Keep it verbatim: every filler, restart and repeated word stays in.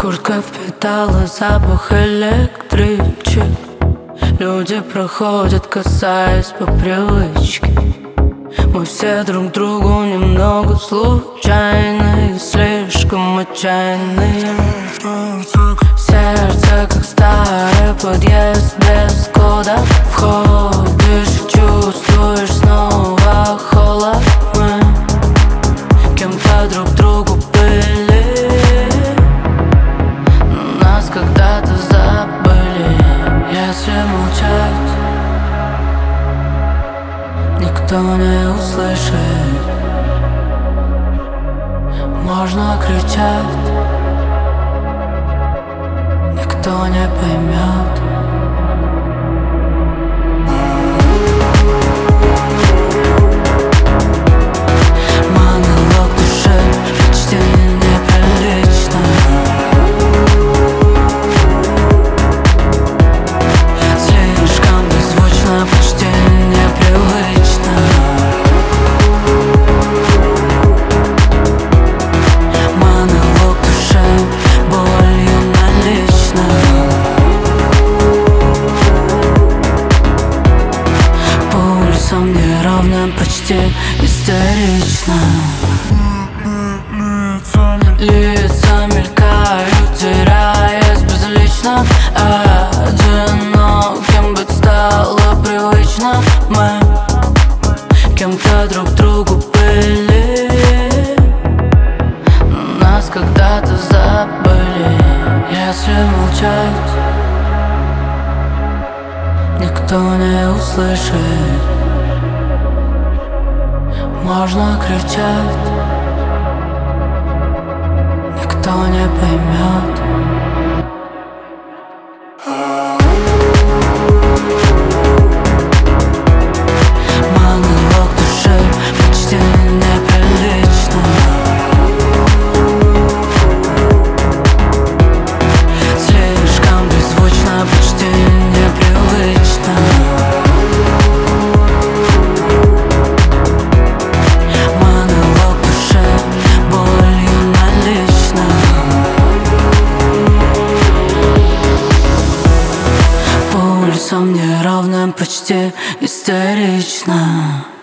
Куртка впитала запах электричек. Люди проходят, касаясь по привычке. Мы все друг другу немного случайны и слишком отчаянные. Сердце, как старый подъезд без кода. Входишь, чувствуешь снова холод. Мы кем-то друг другу были, но нас когда-то забыли. Если молчать, никто не услышит. Можно кричать, никто не поймет. Монолог души почти неприлично. Слишком беззвучно, почти непривычно. Монолог души болью налично. По улицам неровным, почти истерично. Лица мелькают, теряясь безлично. Одиноким быть стало привычно. Мы кем-то друг другу были, но нас когда-то забыли. Если молчать, никто не услышит. Можно кричать, никто не поймет. Монолог души почти неприлично. Слишком беззвучно, почти непривычно. Монолог души болью налично. По улицам неровным, почти истерично.